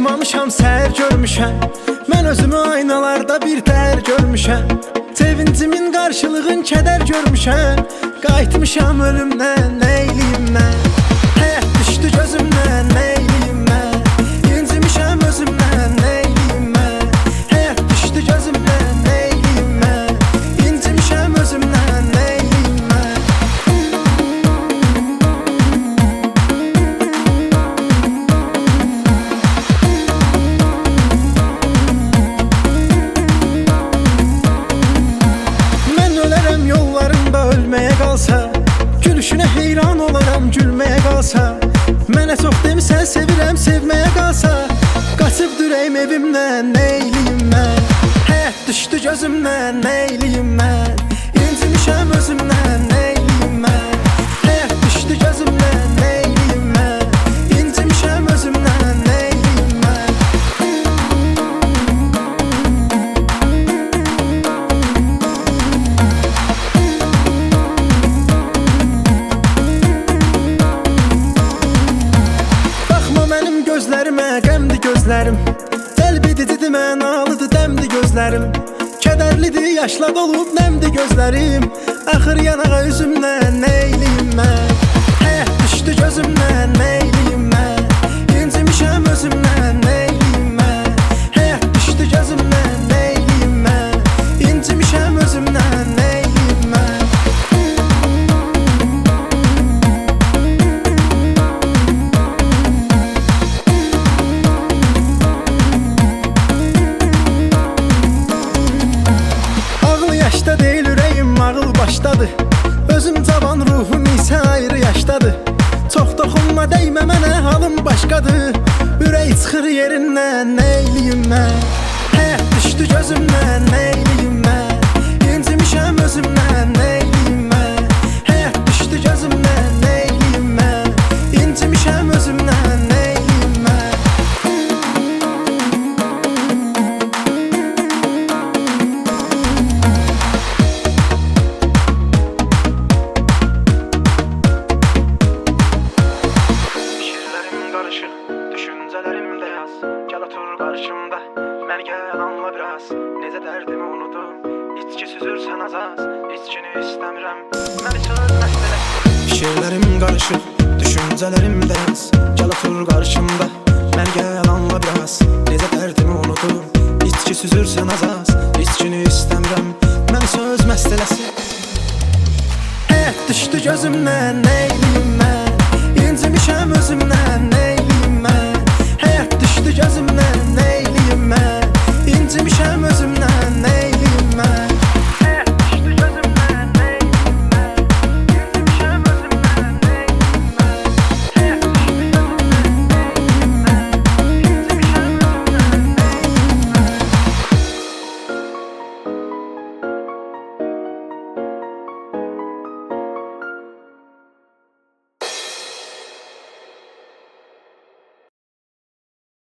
açmamışam, səhər görmüşəm. Mən özümü aynalarda bir tər görmüşəm. Sevincimin qarşılığın kədər görmüşəm. Qayıtmışam ölümdən, nə eləyim mən? Həyat düşdü gözümdən, nə eləyim mən? İncimişəm özümdən, nə eləyim mən? Həyat düşdü gözümdən, nə eləyim mən? İncimişəm özümdən, nə eləyim mən? Mən ölərəm yollarında ölməyə qalsa, gülüşünə heyran olaram gülməyə qalsa. Mənə çox demisən sevirəm sevməyə qalsa, qaçıb dürəyim evimdən, nə eləyim mən? Həyat düşdü gözümdən, nə eləyim mən? İncimişəm özümdən, nə eləyim mən? Həyat düşdü gözümdən, nə eləyim mən? İncimişəm özümdən, nə eləyim mən? Baxma mənim gözlərimə, qəmdi gözlərim. Qəlbidicidir, mənalıdır, dəmdi gözlərim. Kədərlidir, yaşla dolub nəmdi gözlərim. Axır yanağa üzümdən, nə eləyim mən? Həyat düşdü gözümdən, nə eləyim mən? İncimişəm özümdən, nə eləyim mən? Həyat düşdü gözümdən, nə eləyim mən? İncimişəm özümdən, nə eləyim mən? Ağıl yaşda deyil, ürəyim ağıl başdadır. Özüm cavan, ruhum isə ayrı yaşdadır. Çox toxunma, dəymə mənə, halım başqadır. Ürək çıxır yerindən, nə eləyim mən? Həyat düşdü gözümdən, nə eləyim mən? İncimişəm özümdən, nə eləyim mən? Həyat düşdü gözümdən, nə eləyim mən? İncimişəm özümdən, nə eləyim mən? Şiirlərim qarışıq, düşüncələrim də yaz. Gəl otur qarşımda, məni gəl anla biraz. Necə dərdimi unudum, içki süzürsən az-az. İçkini istəmirəm, məni söz məsələsi. Şiirlərim qarışıq, düşüncələrim də yaz. Gəl otur qarşımda, məni gəl anla biraz. Necə dərdimi unudum, içki süzürsən az-az. İçkini istəmirəm, məni söz məsələsi. Həyat düşdü gözümdən, nə eləyim mən? İncimişəm özümdən,